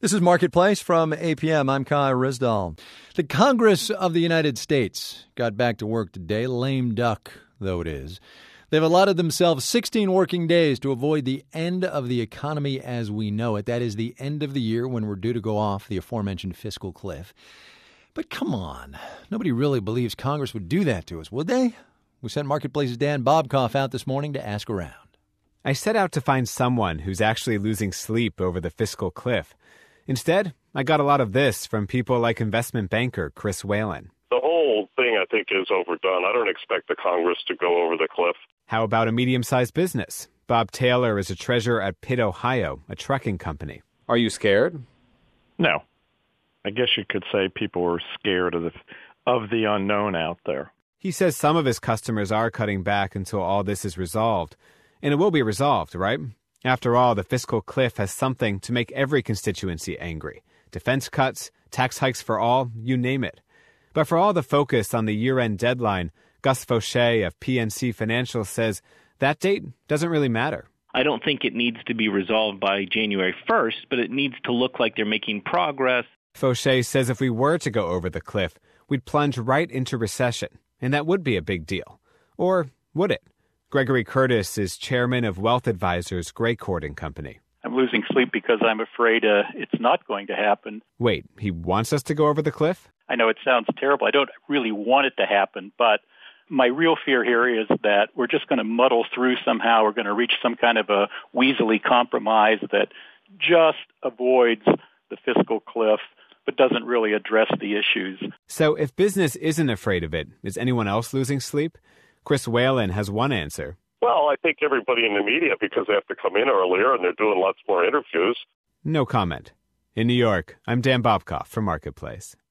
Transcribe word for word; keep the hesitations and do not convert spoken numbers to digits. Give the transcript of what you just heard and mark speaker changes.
Speaker 1: This is Marketplace from A P M. I'm Kai Rizdal. The Congress of the United States got back to work today, lame duck though it is. They've allotted themselves sixteen working days to avoid the end of the economy as we know it. That is the end of the year when we're due to go off the aforementioned fiscal cliff. But come on, nobody really believes Congress would do that to us, would they? We sent Marketplace's Dan Bobkoff out this morning to ask around.
Speaker 2: I set out to find someone who's actually losing sleep over the fiscal cliff. Instead, I got a lot of this from people like investment banker Chris Whalen.
Speaker 3: The whole thing, I think, is overdone. I don't expect the Congress to go over the cliff.
Speaker 2: How about a medium-sized business? Bob Taylor is a treasurer at Pitt, Ohio, a trucking company.
Speaker 4: Are you scared?
Speaker 5: No. I guess you could say people are scared of the, of the unknown out there.
Speaker 2: He says some of his customers are cutting back until all this is resolved. And it will be resolved, right? After all, the fiscal cliff has something to make every constituency angry. Defense cuts, tax hikes for all, you name it. But for all the focus on the year-end deadline, Gus Faucher of P N C Financial says that date doesn't really matter.
Speaker 6: I don't think it needs to be resolved by January first, but it needs to look like they're making progress.
Speaker 2: Faucher says if we were to go over the cliff, we'd plunge right into recession, and that would be a big deal. Or would it? Gregory Curtis is chairman of Wealth Advisors Gray Court and Company.
Speaker 7: I'm losing sleep because I'm afraid uh, it's not going to happen.
Speaker 2: Wait, he wants us to go over the cliff?
Speaker 7: I know it sounds terrible. I don't really want it to happen, but my real fear here is that we're just going to muddle through somehow. We're going to reach some kind of a weaselly compromise that just avoids the fiscal cliff but doesn't really address the issues.
Speaker 2: So if business isn't afraid of it, is anyone else losing sleep? Chris Whalen has one answer.
Speaker 3: Well, I think everybody in the media, because they have to come in earlier and they're doing lots more interviews.
Speaker 2: No comment. In New York, I'm Dan Bobkoff for Marketplace.